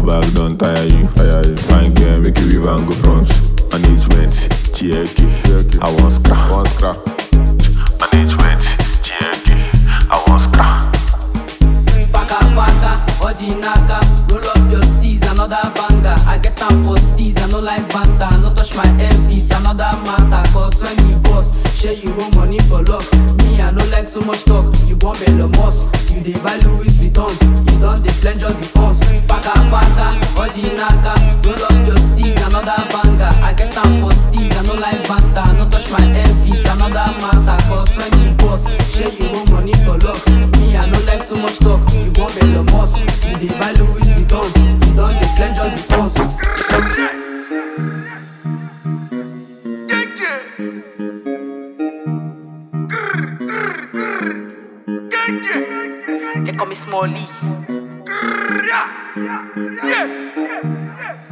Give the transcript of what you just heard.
bag don't tire you. Fine girl, make you even go front. Management, Chieke, I want scrap. Management, Chieke, I want scrap. Paka, ordinaka, roll up your steez, another banger. I get time for steez, I no like banter. No touch my MPs, another matter. Cause when you boss, share you own money for luck. Me, I no like too much talk. You want Bello Moss, you dey buy Louis Vuitton. You don't dey pledge just the funds. Paka, ordinaka, roll up your steez, another banger. I get time for steez, I no like banter. No touch my MPs, another matter. Cause when you boss, share you own money for luck. Me, I no like too much talk. You want Bello Moss, you dey buy Louis Vuitton. You don't dey pledge just the funds. They call me Small Lee. Yeah.